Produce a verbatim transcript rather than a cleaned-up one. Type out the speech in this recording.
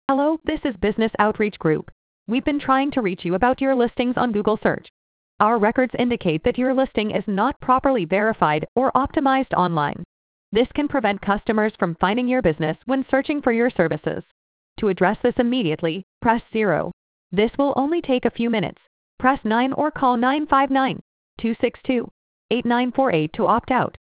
Hello, this is Business Outreach Group. We've been trying to reach you about your listings on Google Search. Our records indicate that your listing is not properly verified or optimized online. This can prevent customers from finding your business when searching for your services. To address this immediately, press zero. This will only take a few minutes. Press nine or call nine five nine, two six two, eight nine four eight to opt out.